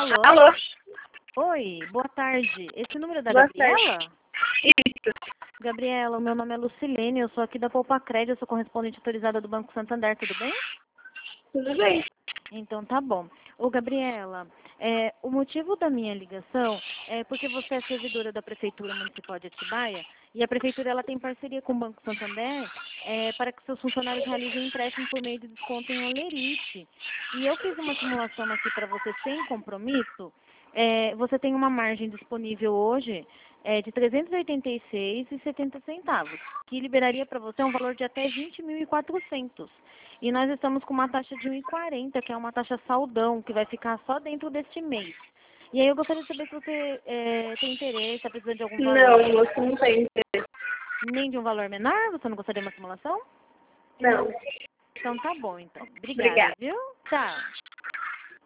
Alô? Alô? Oi, boa tarde. Esse número é da Boa Gabriela? tarde. Isso. Gabriela, o meu nome é Lucilene, eu sou aqui da Poupa Crédito, eu sou correspondente autorizada do Banco Santander, tudo bem? Tudo bem? Então tá bom. Ô Gabriela, o motivo da minha ligação é porque você é servidora da Prefeitura Municipal de Atibaia e a Prefeitura ela tem parceria com o Banco Santander para que seus funcionários realizem empréstimo por meio de desconto em olerite. E eu fiz uma simulação aqui para você sem compromisso. Você tem uma margem disponível hoje de R$ 386,70, que liberaria para você um valor de até 20.400. E nós estamos com uma taxa de 1,40, que é uma taxa saldão, que vai ficar só dentro deste mês. E aí eu gostaria de saber se você tem interesse, está precisando de algum valor. Não, moço, não tem interesse. Nem de um valor menor? Você não gostaria de uma simulação? Não. Então tá bom, então. Obrigada, Obrigada. viu? Tchau.